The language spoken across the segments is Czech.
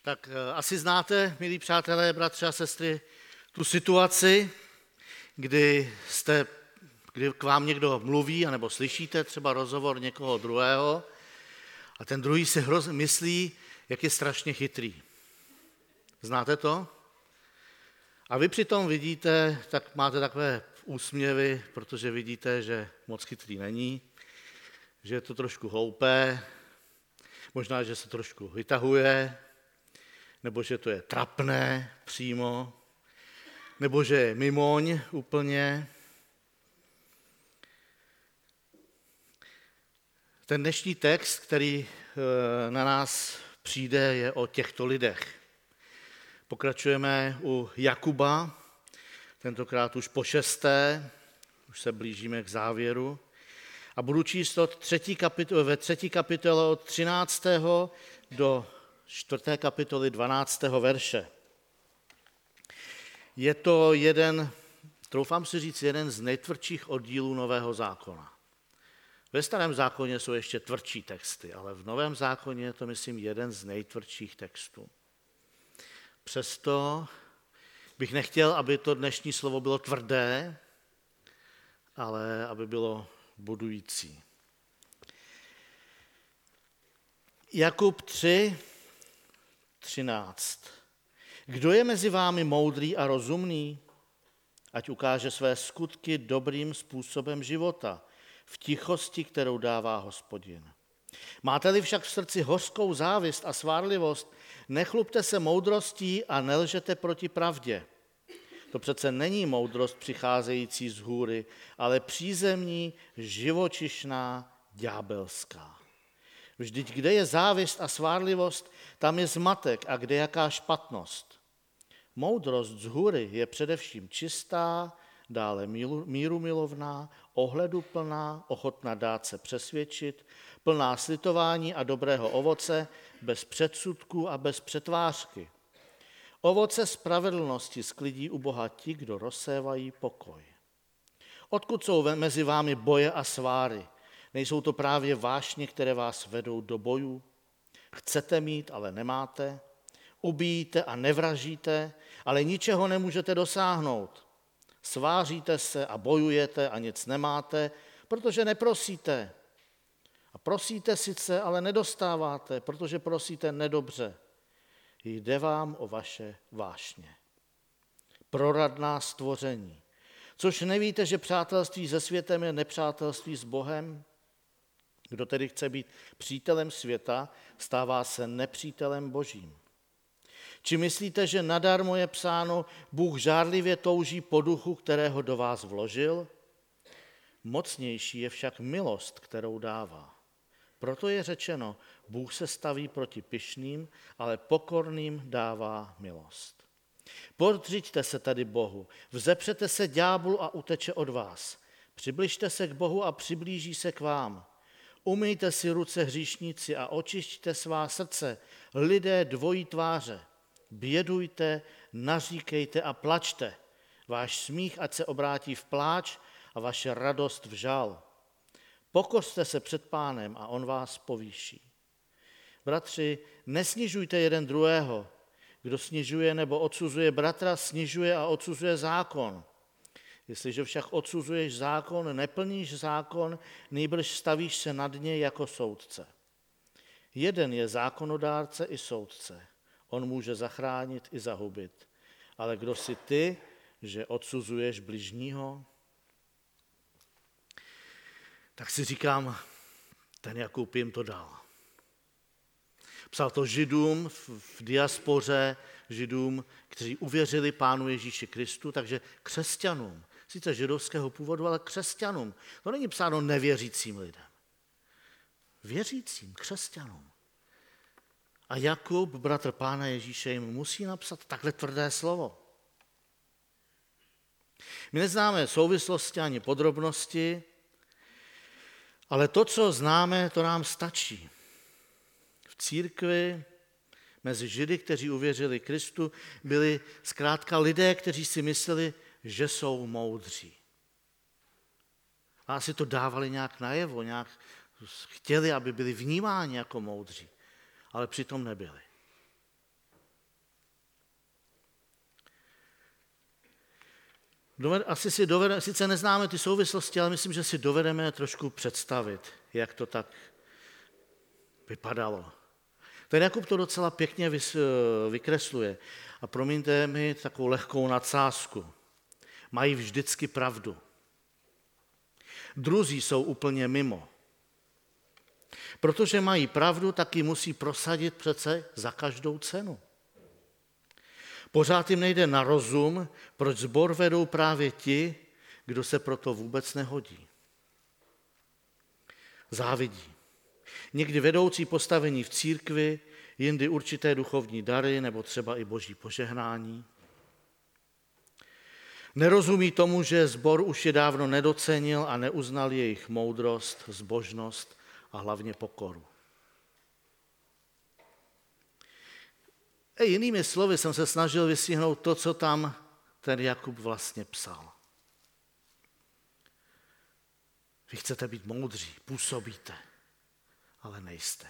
Tak asi znáte, milí přátelé, bratři a sestry, tu situaci, kdy k vám někdo mluví, anebo slyšíte třeba rozhovor někoho druhého a ten druhý si myslí, jak je strašně chytrý. Znáte to? A vy přitom vidíte, tak máte takové úsměvy, protože vidíte, že moc chytrý není, že je to trošku hloupé, možná, že se trošku vytahuje, nebo že to je trapné přímo, nebo že je mimoň úplně. Ten dnešní text, který na nás přijde, je o těchto lidech. Pokračujeme u Jakuba, tentokrát už po 6., už se blížíme k závěru. A budu číst ve 3. kapitole od 13. do 4. kapitoly 12. verše. Je to troufám si říct, jeden z nejtvrdších oddílů Nového zákona. Ve Starém zákoně jsou ještě tvrdší texty, ale v Novém zákoně je to, myslím, jeden z nejtvrdších textů. Přesto bych nechtěl, aby to dnešní slovo bylo tvrdé, ale aby bylo budující. Jakub 3:13. Kdo je mezi vámi moudrý a rozumný? Ať ukáže své skutky dobrým způsobem života, v tichosti, kterou dává Hospodin. Máte-li však v srdci hořkou závist a svárlivost, nechlubte se moudrostí a nelžete proti pravdě. To přece není moudrost přicházející z hůry, ale přízemní, živočišná, ďábelská. Vždyť kde je závist a svárlivost, tam je zmatek a kde jaká špatnost. Moudrost z hůry je především čistá, dále mírumilovná, ohleduplná, ochotná dát se přesvědčit, plná slitování a dobrého ovoce, bez předsudků a bez přetvářky. Ovoce spravedlnosti sklidí u Boha ti, kdo rozsévají pokoj. Odkud jsou mezi vámi boje a sváry? Nejsou to právě vášně, které vás vedou do bojů? Chcete mít, ale nemáte? Ubíjíte a nevražíte, ale ničeho nemůžete dosáhnout. Sváříte se a bojujete a nic nemáte, protože neprosíte. A prosíte sice, ale nedostáváte, protože prosíte nedobře. Jde vám o vaše vášně. Proradná stvoření. Což nevíte, že přátelství se světem je nepřátelství s Bohem? Kdo tedy chce být přítelem světa, stává se nepřítelem Božím. Či myslíte, že nadarmo je psáno, Bůh žárlivě touží po duchu, kterého do vás vložil? Mocnější je však milost, kterou dává. Proto je řečeno, Bůh se staví proti pyšným, ale pokorným dává milost. Podřiďte se tady Bohu, vzepřete se ďáblu a uteče od vás. Přibližte se k Bohu a přiblíží se k vám. Umyjte si ruce hříšníci a očišťte svá srdce, lidé dvojí tváře. Bědujte, naříkejte a plačte. Váš smích ať se obrátí v pláč a vaše radost v žal. Pokořte se před Pánem a on vás povýší. Bratři, nesnižujte jeden druhého. Kdo snižuje nebo odsuzuje bratra, snižuje a odsuzuje zákon. Jestliže však odsuzuješ zákon, neplníš zákon, nýbrž stavíš se nad něj jako soudce. Jeden je zákonodárce i soudce. On může zachránit i zahubit. Ale kdo jsi ty, že odsuzuješ bližního? Tak si říkám, ten Jakub jim to dal. Psal to Židům v diaspoře, Židům, kteří uvěřili Pánu Ježíši Kristu, takže křesťanům, sice židovského původu, ale křesťanům. To není psáno nevěřícím lidem. Věřícím, křesťanům. A Jakub, bratr Pána Ježíše, jim musí napsat takhle tvrdé slovo. My neznáme souvislosti ani podrobnosti, ale to, co známe, to nám stačí. V církvi mezi Židy, kteří uvěřili Kristu, byli zkrátka lidé, kteří si mysleli, že jsou moudří. A asi to dávali nějak najevo, nějak chtěli, aby byli vnímáni jako moudří, ale přitom nebyli. Asi si dovedeme, sice neznáme ty souvislosti, ale myslím, že si dovedeme trošku představit, jak to tak vypadalo. Ten Jakub to docela pěkně vykresluje. A promiňte mi takovou lehkou nadsázku. Mají vždycky pravdu. Druzí jsou úplně mimo. Protože mají pravdu, taky musí prosadit přece za každou cenu. Pořád jim nejde na rozum, proč sbor vedou právě ti, kdo se proto vůbec nehodí. Závidí. Někdy vedoucí postavení v církvi, jindy určité duchovní dary nebo třeba i boží požehnání. Nerozumí tomu, že sbor už je dávno nedocenil a neuznal jejich moudrost, zbožnost a hlavně pokoru. Jinými slovy jsem se snažil vystihnout to, co tam ten Jakub vlastně psal. Vy chcete být moudří, působíte, ale nejste.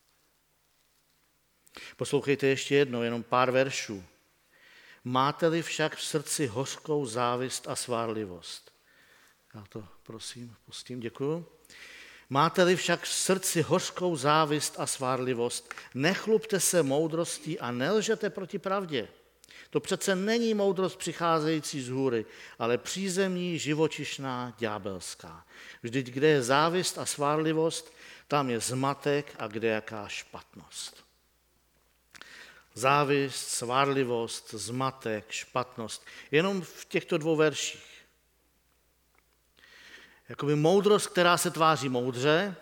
Poslouchejte ještě jednou, jenom pár veršů. Máte-li však v srdci hořkou závist a svárlivost. Já to prosím, pustím, děkuju. Máte-li však v srdci hořkou závist a svárlivost, nechlubte se moudrostí a nelžete proti pravdě. To přece není moudrost přicházející z hůry, ale přízemní, živočišná, ďábelská. Vždyť kde je závist a svárlivost, tam je zmatek a kde jaká špatnost. Závist, svárlivost, zmatek, špatnost. Jenom v těchto dvou verších. Jakoby moudrost, která se tváří moudře,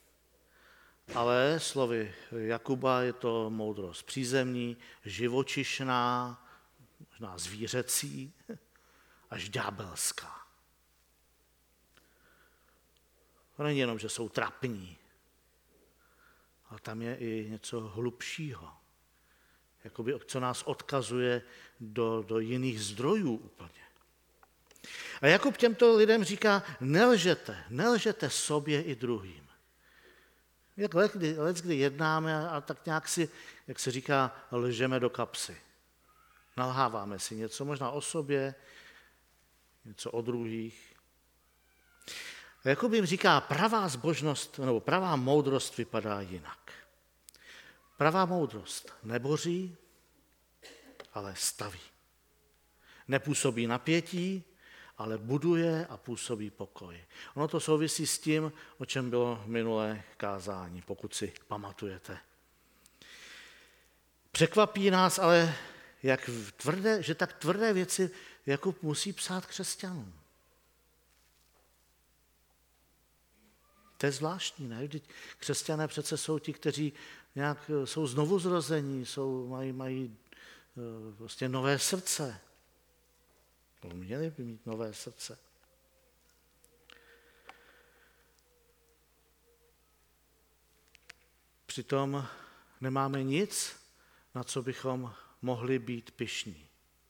ale slovy Jakuba je to moudrost přízemní, živočišná, možná zvířecí, až ďábelská. To není jenom, že jsou trapní, ale tam je i něco hlubšího. Jakoby, co nás odkazuje do jiných zdrojů úplně. A Jakub těmto lidem říká, nelžete sobě i druhým. Jak leckdy jednáme a tak nějak si, jak se říká, lžeme do kapsy. Nalháváme si něco možná o sobě, něco o druhých. A Jakub jim říká, pravá zbožnost nebo pravá moudrost vypadá jinak. Pravá moudrost neboří, ale staví. Nepůsobí napětí, ale buduje a působí pokoj. Ono to souvisí s tím, o čem bylo minulé kázání, pokud si pamatujete. Překvapí nás ale, že tak tvrdé věci Jakub musí psát křesťanům. To je zvláštní, ne? Vždyť křesťané přece jsou ti, kteří nějak jsou znovuzrození, mají prostě nové srdce. Měli by mít nové srdce. Přitom nemáme nic, na co bychom mohli být pyšní.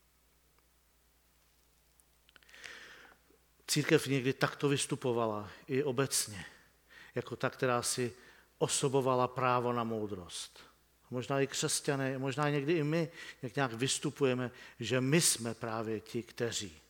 Církev někdy takto vystupovala i obecně, jako ta, která si osobovala právo na moudrost. Možná i křesťané, možná někdy i my, jak nějak vystupujeme, že my jsme právě ti, kteří.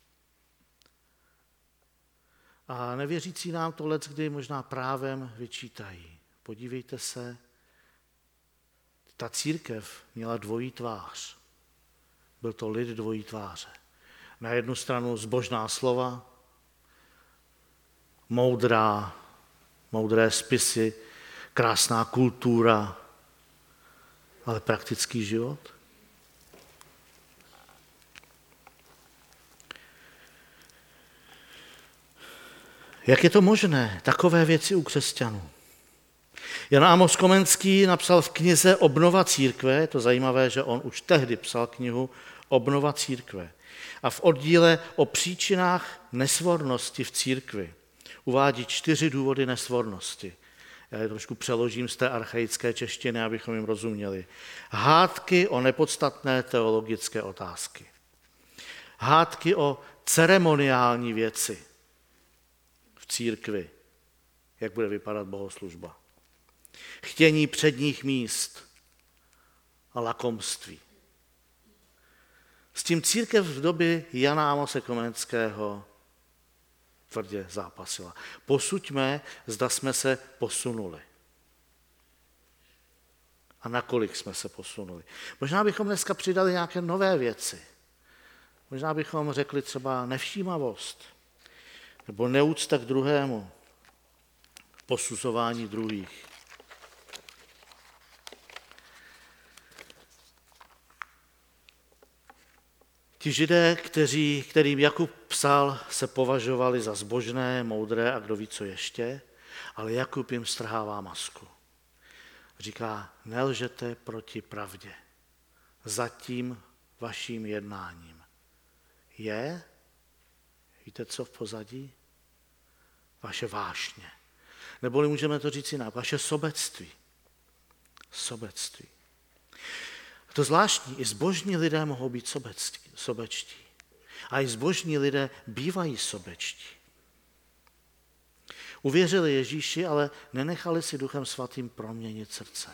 A nevěřící nám to leckdy možná právem vyčítají. Podívejte se, ta církev měla dvojí tvář. Byl to lid dvojí tváře. Na jednu stranu zbožná slova, moudré spisy, krásná kultura, ale praktický život. Jak je to možné, takové věci u křesťanů? Jan Amos Komenský napsal v knize Obnova církve, je to zajímavé, že on už tehdy psal knihu Obnova církve. A v oddíle o příčinách nesvornosti v církvi uvádí 4 důvody nesvornosti. Já je trošku přeložím z té archaické češtiny, abychom jim rozuměli. Hádky o nepodstatné teologické otázky. Hádky o ceremoniální věci v církvi, jak bude vypadat bohoslužba. Chtění předních míst a lakomství. S tím církev v době Jana Amose Komenského tvrdě zápasila. Posuďme, zda jsme se posunuli. A nakolik jsme se posunuli. Možná bychom dneska přidali nějaké nové věci. Možná bychom řekli třeba nevšímavost, nebo neúcta k druhému, posuzování druhých. Ti Židé, kterým Jakub psal, se považovali za zbožné, moudré a kdo ví, co ještě, ale Jakub jim strhává masku. Říká, nelžete proti pravdě. Za tím vaším jednáním je, víte co v pozadí? Vaše vášně. Neboli můžeme to říct jinak, vaše sobectví. Sobectví. To zvláštní, i zbožní lidé mohou být sobečtí. A i zbožní lidé bývají sobečtí. Uvěřili Ježíši, ale nenechali si Duchem Svatým proměnit srdce.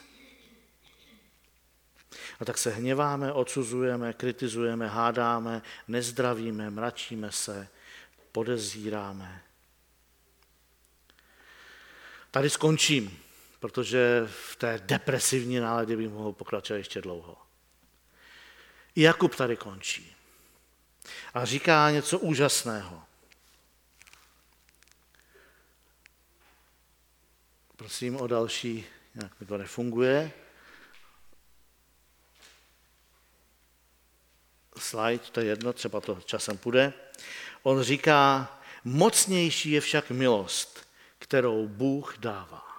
A tak se hněváme, odsuzujeme, kritizujeme, hádáme, nezdravíme, mračíme se, podezíráme. Tady skončím, protože v té depresivní náladě bych mohl pokračovat ještě dlouho. I Jakub tady končí. A říká něco úžasného. Prosím o další, nějak mi to nefunguje. Slide, to je jedno, třeba to časem půjde. On říká, mocnější je však milost, kterou Bůh dává.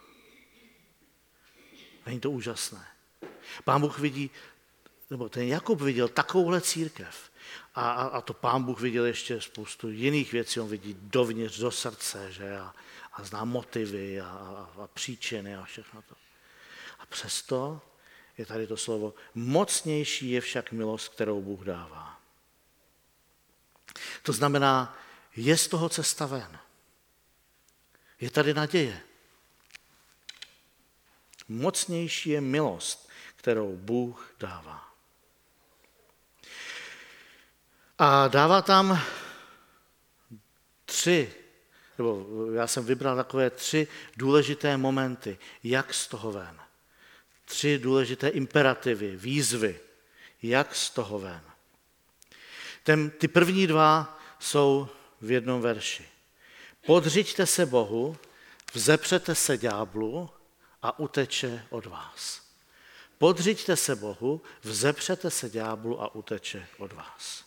Není to úžasné? Pán Bůh vidí, nebo ten Jakub viděl takovouhle církev. A to Pán Bůh viděl ještě spoustu jiných věcí. On vidí dovnitř, do srdce, že? A zná motivy a příčiny a všechno to. A přesto je tady to slovo, mocnější je však milost, kterou Bůh dává. To znamená, je z toho cesta ven. Je tady naděje. Mocnější je milost, kterou Bůh dává. A dává tam já jsem vybral takové 3 důležité momenty, jak z toho ven. 3 důležité imperativy, výzvy, jak z toho ven. Ty první 2 jsou v jednom verši. Podřiďte se Bohu, vzepřete se ďáblu a uteče od vás. Podřiďte se Bohu, vzepřete se ďáblu a uteče od vás.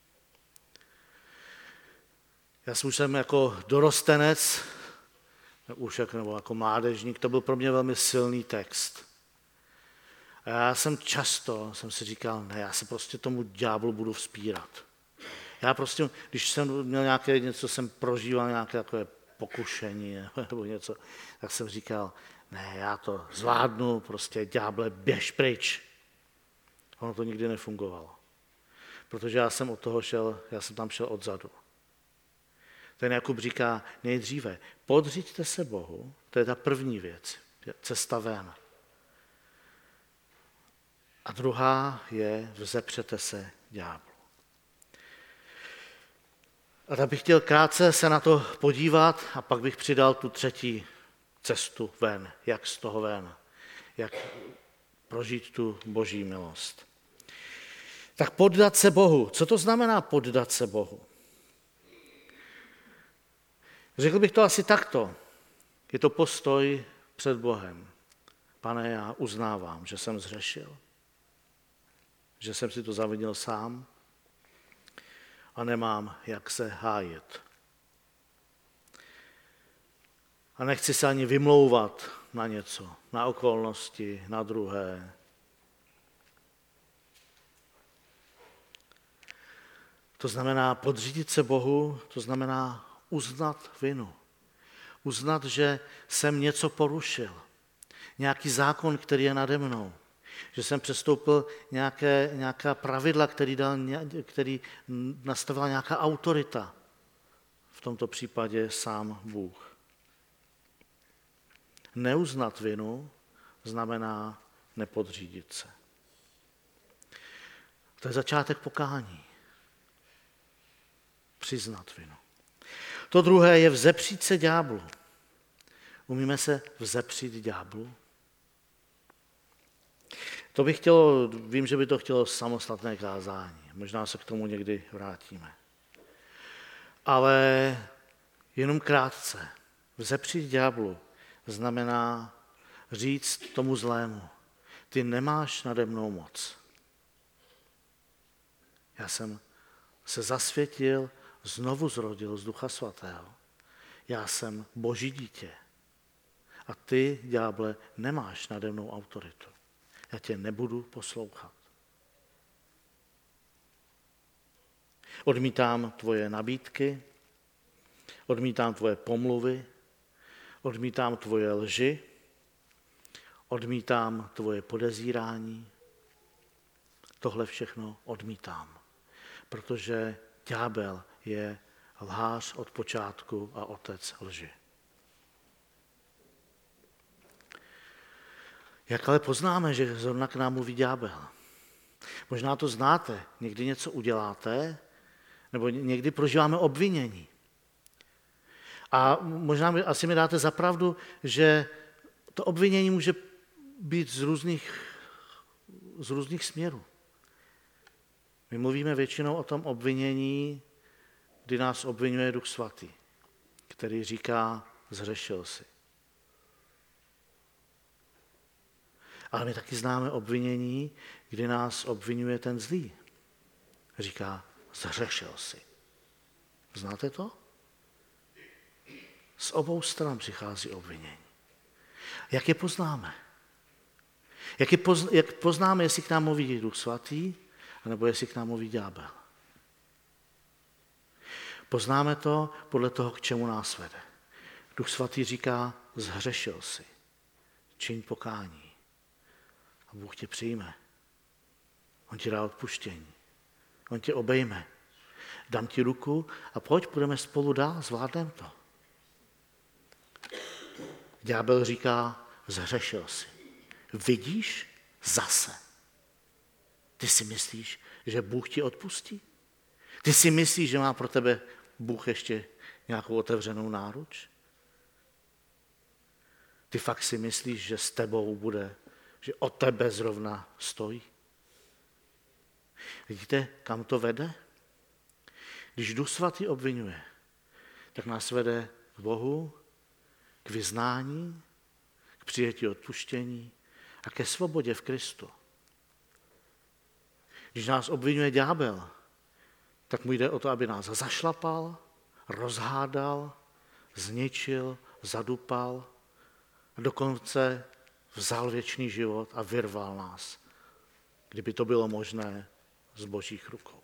Já jsem jako dorostenec, nebo jako mládežník, to byl pro mě velmi silný text. A já jsem si říkal, ne, já se prostě tomu ďáblu budu vzpírat. Já prostě, když jsem měl něco jsem prožíval nějaké takové pokušení nebo něco, tak jsem říkal, ne, já to zvládnu, prostě ďáble, běž pryč. Ono to nikdy nefungovalo. Protože já jsem tam šel odzadu. Ten Jakub říká nejdříve, podřiďte se Bohu, to je ta první věc, cesta ven. A druhá je, vzepřete se ďáblu. A tak bych chtěl krátce se na to podívat a pak bych přidal tu 3. cestu ven, jak z toho ven, jak prožít tu boží milost. Tak poddat se Bohu. Co to znamená poddat se Bohu? Řekl bych to asi takto. Je to postoj před Bohem. Pane, já uznávám, že jsem zřešil, že jsem si to zavinil sám a nemám, jak se hájit. A nechci se ani vymlouvat na něco, na okolnosti, na druhé. To znamená podřídit se Bohu, to znamená uznat vinu. Uznat, že jsem něco porušil. Nějaký zákon, který je nade mnou. Že jsem přestoupil nějaká pravidla, který nastavila nějaká autorita. V tomto případě sám Bůh. Neuznat vinu znamená nepodřídit se. To je začátek pokání. Přiznat vinu. To druhé je vzepřít se ďáblu. Umíme se vzepřít ďáblu? To bych chtělo, vím, že by to chtělo samostatné kázání. Možná se k tomu někdy vrátíme. Ale jenom krátce. Vzepřít ďáblu znamená říct tomu zlému, ty nemáš nade mnou moc. Já jsem se zasvětil, znovu zrodil z Ducha Svatého. Já jsem Boží dítě. A ty, ďáble, nemáš nade mnou autoritu. Já tě nebudu poslouchat. Odmítám tvoje nabídky, odmítám tvoje pomluvy, odmítám tvoje lži, odmítám tvoje podezírání. Tohle všechno odmítám, protože ďábel je lhář od počátku a otec lži. Jak ale poznáme, že zrovna k nám mluví ďábel? Možná to znáte, někdy něco uděláte, nebo někdy prožíváme obvinění. A možná asi mi dáte za pravdu, že to obvinění může být z různých směrů. My mluvíme většinou o tom obvinění, kdy nás obvinuje Duch Svatý, který říká, zhřešil jsi. Ale my taky známe obvinění, kdy nás obvinuje ten zlý. Říká, zhřešil jsi. Znáte to? Z obou stran přichází obvinění. Jak je poznáme? Jak poznáme, jestli k nám mluví Duch Svatý, nebo jestli k nám mluví ďábel? Poznáme to podle toho, k čemu nás vede. Duch Svatý říká, zhřešil jsi. Čiň pokání. A Bůh tě přijme. On ti dá odpuštění. On tě obejme. Dám ti ruku a pojď, půjdeme spolu dál, zvládneme to. Ďábel říká, zhřešil jsi. Vidíš? Zase. Ty si myslíš, že Bůh ti odpustí? Ty si myslíš, že má pro tebe Bůh ještě nějakou otevřenou náruč? Ty fakt si myslíš, že s tebou bude, že o tebe zrovna stojí? Vidíte, kam to vede? Když Duch Svatý obvinuje, tak nás vede k Bohu, k vyznání, k přijetí odpuštění a ke svobodě v Kristu. Když nás obvinuje ďábel, tak mu jde o to, aby nás zašlapal, rozhádal, zničil, zadupal a dokonce vzal věčný život a vyrval nás, kdyby to bylo možné, z Božích rukou.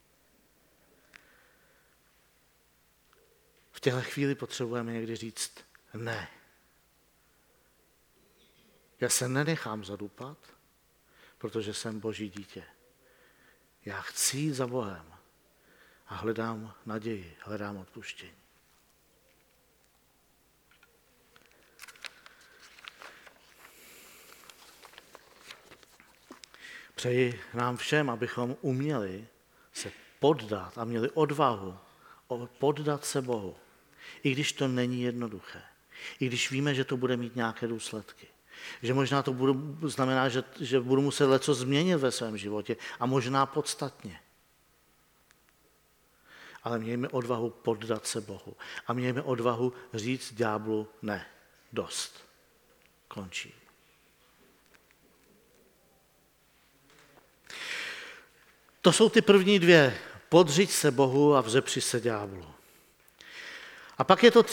V téhle chvíli potřebujeme někdy říct ne. Já se nenechám zadupat, protože jsem Boží dítě. Já chci jít za Bohem a hledám naději, hledám odpuštění. Přeji nám všem, abychom uměli se poddat a měli odvahu poddat se Bohu. I když to není jednoduché. I když víme, že to bude mít nějaké důsledky. Že možná to znamená, že budu muset leco změnit ve svém životě a možná podstatně. Ale mějme odvahu poddat se Bohu. A mějme odvahu říct ďáblu ne. Dost. Končím. To jsou ty první dvě. Podřiď se Bohu a vzepři se ďáblu. A pak je to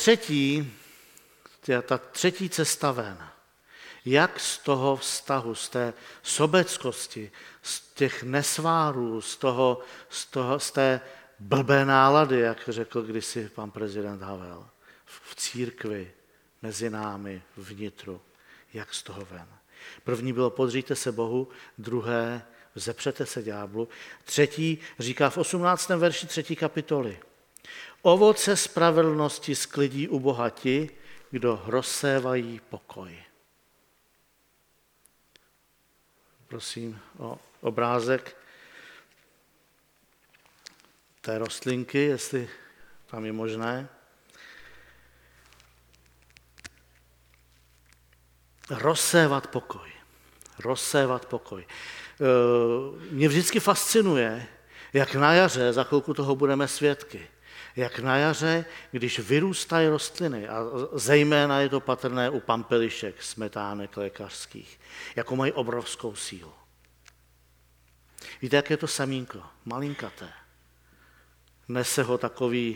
ta třetí cesta ven. Jak z toho vztahu, z té sobeckosti, z těch nesvárů, z té blbé nálady, jak řekl kdysi pan prezident Havel, v církvi, mezi námi, vnitru, jak z toho ven. První bylo podříďte se Bohu, druhé vzepřete se ďáblu, třetí říká v 18. verši 3. kapitoly. Ovoce spravedlnosti sklidí u Boha ti, kdo rozsévají pokoj. Prosím o obrázek. té rostlinky, jestli tam je možné. Rozsévat pokoj. Rozsévat pokoj. Mě vždycky fascinuje, jak na jaře, za chvilku toho budeme svědky, jak na jaře, když vyrůstají rostliny, a zejména je to patrné u pampelišek, smetánek lékařských, jako mají obrovskou sílu. Víte, jak je to semínko? Malinkaté. Nese ho takový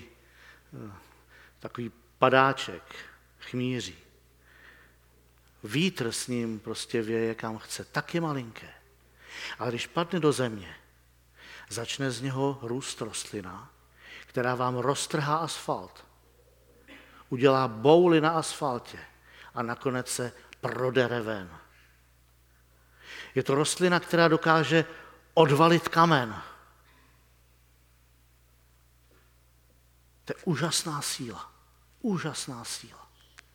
padáček, chmíří. Vítr s ním prostě věje, kam chce. Tak je malinké. Ale když padne do země, začne z něho růst rostlina, která vám roztrhá asfalt. Udělá bouly na asfaltě a nakonec se prodere ven. Je to rostlina, která dokáže odvalit kamen. To je úžasná síla. Úžasná síla.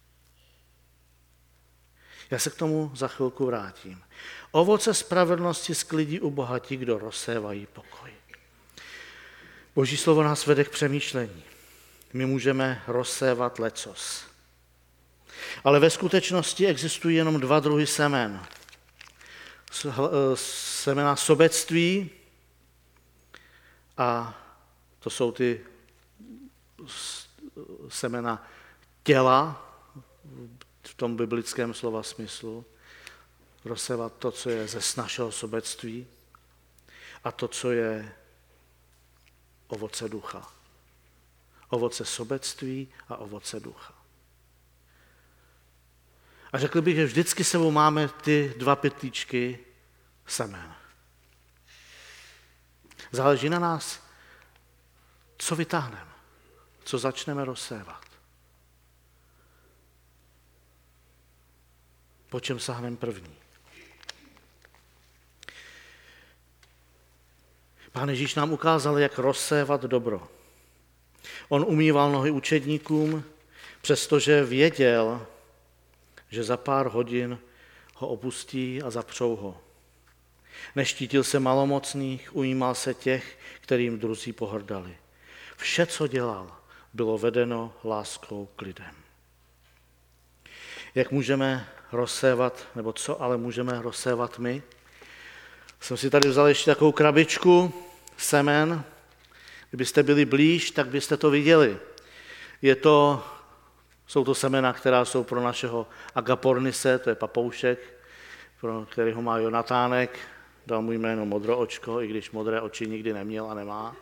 Já se k tomu za chvilku vrátím. Ovoce spravedlnosti sklidí u bohatí, kdo rozsévají pokoj. Boží slovo nás vede k přemýšlení. My můžeme rozsévat lecos. Ale ve skutečnosti existují jenom dva druhy semen. Semena sobectví a to jsou ty semena těla v tom biblickém slova smyslu. Rozsévat to, co je ze našeho sobectví a to, co je ovoce ducha. Ovoce sobectví a ovoce ducha. A řekl bych, že vždycky sebou máme ty dva pytlíčky semen. Záleží na nás, co vytáhneme, co začneme rozsévat. Po čem sáhneme první? Pán Ježíš nám ukázal, jak rozsévat dobro. On umýval nohy učedníkům, přestože věděl, že za pár hodin ho opustí a zapřou ho. Neštítil se malomocných, ujímal se těch, kterým druzí pohrdali. Vše, co dělal, bylo vedeno láskou k lidem. Jak můžeme rozsévat, nebo co ale můžeme rozsévat my? Jsem si tady vzal ještě takovou krabičku semen. Kdybyste byli blíž, tak byste to viděli. Jsou to semena, která jsou pro našeho agapornise, to je papoušek, pro kterého má Jonatánek, dal mu jméno Modroočko, i když modré oči nikdy neměl a nemá.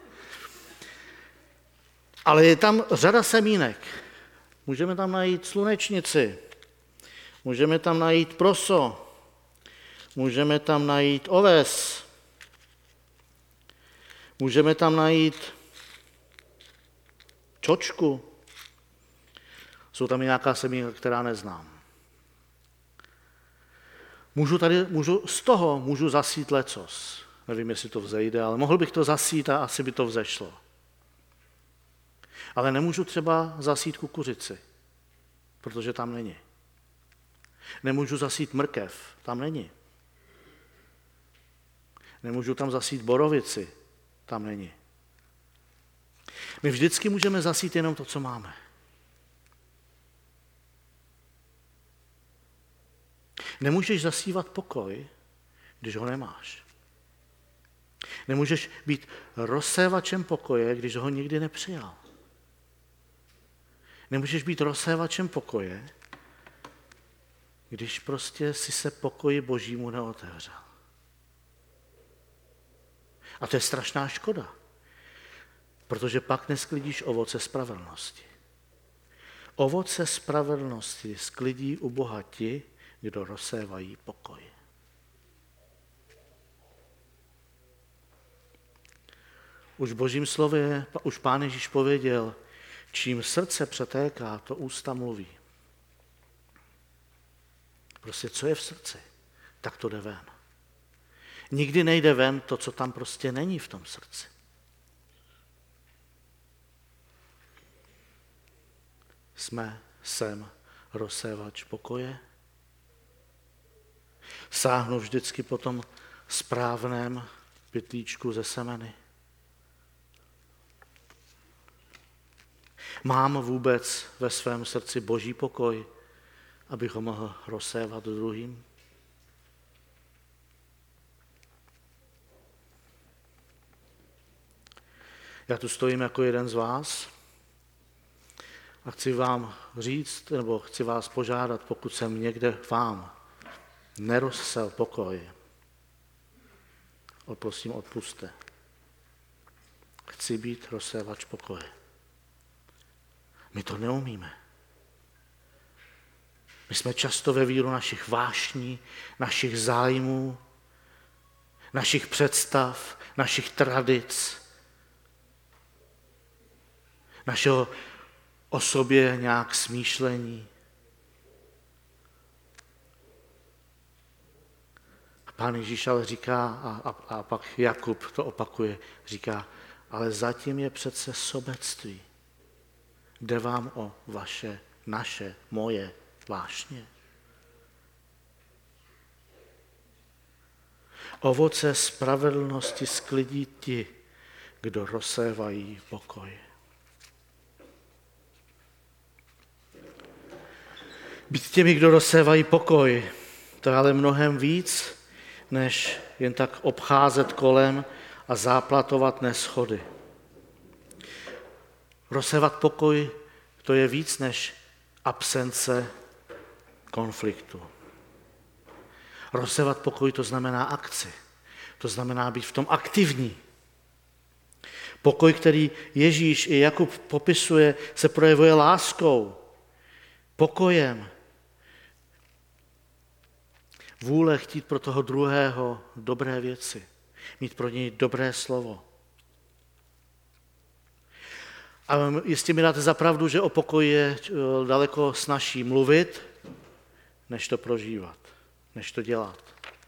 Ale je tam řada semínek. Můžeme tam najít slunečnici, můžeme tam najít proso, můžeme tam najít oves, můžeme tam najít čočku. Jsou tam i nějaká semínka, která neznám. Z toho můžu zasít lecos. Nevím, jestli to vzejde, ale mohl bych to zasít a asi by to vzešlo. Ale nemůžu třeba zasít kukuřici, protože tam není. Nemůžu zasít mrkev, tam není. Nemůžu tam zasít borovici, tam není. My vždycky můžeme zasít jenom to, co máme. Nemůžeš zasívat pokoj, když ho nemáš. Nemůžeš být rozsévačem pokoje, když ho nikdy nepřijal. Nemůžeš být rozsévačem pokoje, když prostě si se pokoji Božímu neotevřel. A to je strašná škoda, protože pak nesklidíš ovoce spravedlnosti. Ovoce spravedlnosti sklidí u Boha ti, kdo rozsévají pokoj. Už v Božím slově, už Pán Ježíš pověděl, čím srdce přetéká, to ústa mluví. Prostě co je v srdci, tak to jde ven. Nikdy nejde ven to, co tam prostě není v tom srdci. Jsem rozsévač pokoje. Sáhnu vždycky po tom správném pytlíčku ze semeny. Mám vůbec ve svém srdci Boží pokoj, abych ho mohl rozsévat druhým? Já tu stojím jako jeden z vás a chci vám říct, nebo chci vás požádat, pokud jsem někde vám nerozsel pokoj, prosím odpusťte. Chci být rozsévač pokoje. My to neumíme. My jsme často ve víru našich vášní, našich zájmů, našich představ, našich tradic, našeho o sobě nějak smýšlení. A Pán Ježíš ale říká, a pak Jakub to opakuje, říká, ale zatím je přece sobectví. Jde vám o vaše, naše, moje vášně. Ovoce spravedlnosti sklidí ti, kdo rozsévají pokoj. Být těmi, kdo rozsévají pokoj, to je ale mnohem víc, než jen tak obcházet kolem a záplatovat neschody. Rozsévat pokoj, to je víc než absence konfliktu. Rozsévat pokoj, to znamená akci. To znamená být v tom aktivní. Pokoj, který Ježíš i Jakub popisuje, se projevuje láskou, pokojem, vůle chtít pro toho druhého dobré věci, mít pro něj dobré slovo. A jistě mi dáte za pravdu, že o pokoji je daleko snazší mluvit, než to prožívat, než to dělat.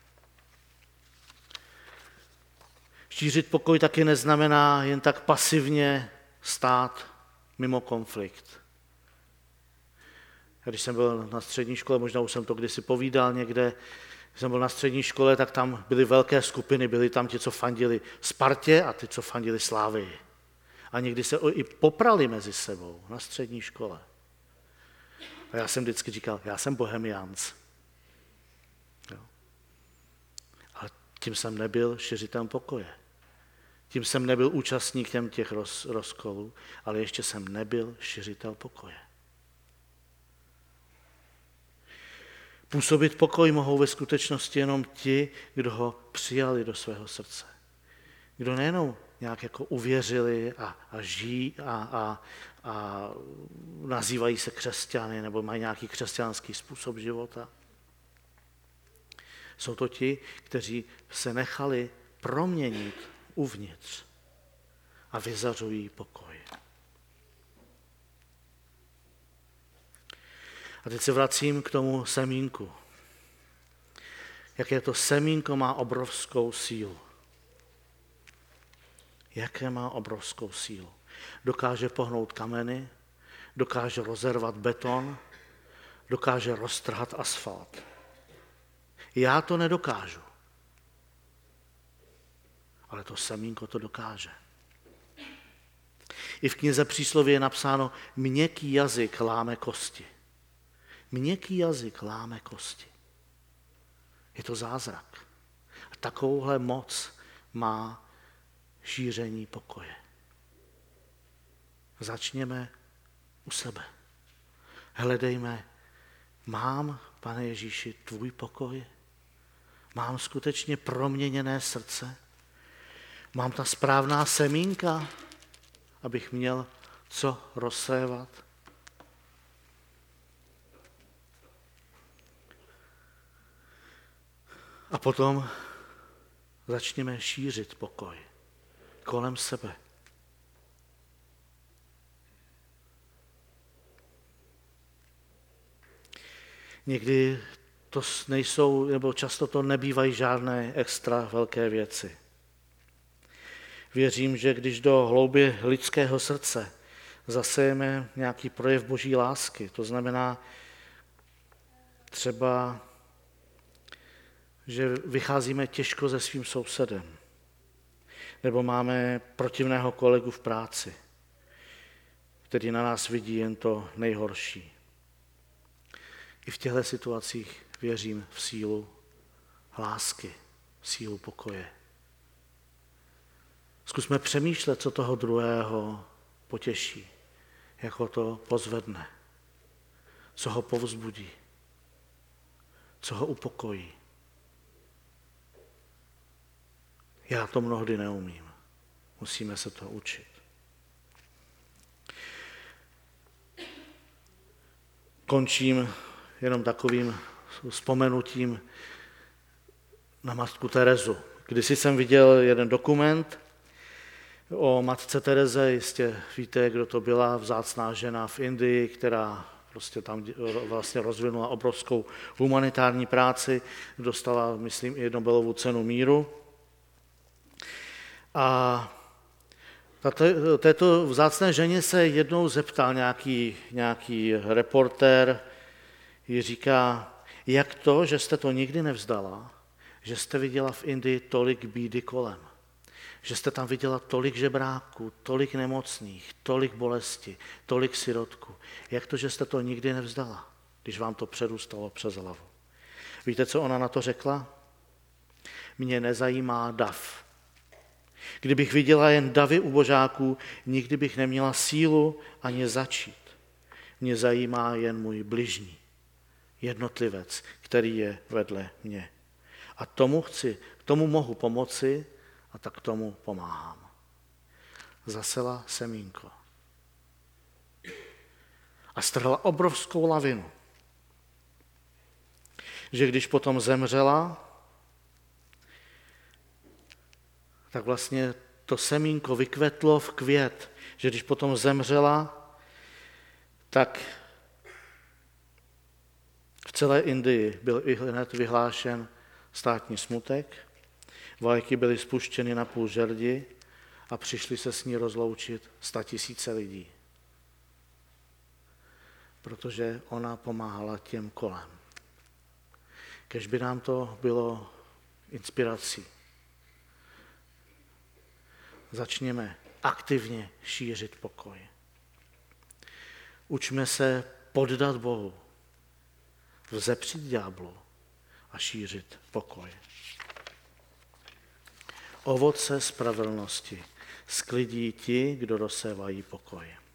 Šířit pokoj taky neznamená jen tak pasivně stát mimo konflikt. Když jsem byl na střední škole, možná už jsem to kdysi povídal někde, když jsem byl na střední škole, tak tam byly velké skupiny, byli tam ti, co fandili Spartě a ty, co fandili Slávii. A někdy se i poprali mezi sebou na střední škole. A já jsem vždycky říkal, já jsem bohemiánc. Ale tím jsem nebyl šiřitelem pokoje. Tím jsem nebyl účastník těch rozkolů, ale ještě jsem nebyl šiřitel pokoje. Působit pokoj mohou ve skutečnosti jenom ti, kdo ho přijali do svého srdce. Kdo nejenom nějak jako uvěřili a žijí a nazývají se křesťany nebo mají nějaký křesťanský způsob života. Jsou to ti, kteří se nechali proměnit uvnitř a vyzařují pokoj. A teď se vracím k tomu semínku. Jaké to semínko má obrovskou sílu. Jaké má obrovskou sílu. Dokáže pohnout kameny, dokáže rozervat beton, dokáže roztrhat asfalt. Já to nedokážu. Ale to semínko to dokáže. I v knize Přísloví je napsáno, měkký jazyk láme kosti. Měkký jazyk láme kosti. Je to zázrak. A takovouhle moc má šíření pokoje. Začněme u sebe. Hledejme, mám, Pane Ježíši, tvůj pokoj? Mám skutečně proměněné srdce? Mám ta správná semínka, abych měl co rozsévat? A potom začněme šířit pokoj kolem sebe. Někdy to nejsou, nebo často to nebývají žádné extra velké věci. Věřím, že když do hloubi lidského srdce zasejeme nějaký projev boží lásky, to znamená třeba, že vycházíme těžko se svým sousedem, nebo máme protivného kolegu v práci. který na nás vidí jen to nejhorší. I v těchto situacích věřím v sílu lásky, v sílu pokoje. Zkusme přemýšlet, co toho druhého potěší, jak ho to pozvedne, co ho povzbudí, co ho upokojí. Já to mnohdy neumím. Musíme se to učit. Končím jenom takovým vzpomenutím na matku Terezu. Kdysi jsem viděl jeden dokument o matce Tereze, jistě víte, kdo to byla, vzácná žena v Indii, která prostě tam vlastně rozvinula obrovskou humanitární práci, dostala, myslím, i Nobelovu cenu míru. A této vzácné ženě se jednou zeptal nějaký reportér, jí říká, jak to, že jste to nikdy nevzdala, že jste viděla v Indii tolik bídy kolem, že jste tam viděla tolik žebráků, tolik nemocných, tolik bolesti, tolik sirotků. Jak to, že jste to nikdy nevzdala, když vám to přerůstalo přes hlavu? Víte, co ona na to řekla? Mě nezajímá dav. Kdybych viděla jen davy ubožáků, nikdy bych neměla sílu ani začít. Mě zajímá jen můj bližní, jednotlivec, který je vedle mě. A tomu mohu pomoci a tak tomu pomáhám. Zasela semínko. A strhla obrovskou lavinu. Že když potom zemřela, tak vlastně to semínko vykvetlo v květ, že když potom zemřela, tak v celé Indii byl i hned vyhlášen státní smutek, vlajky byly spuštěny na půl žerdi a přišli se s ní rozloučit 100 000 lidí. Protože ona pomáhala těm kolem. Kéž by nám to bylo inspirací. Začněme aktivně šířit pokoj. Učme se poddat Bohu, vzepřít ďáblu a šířit pokoj. Ovoce spravedlnosti sklidí ti, kdo rozsévají pokoj.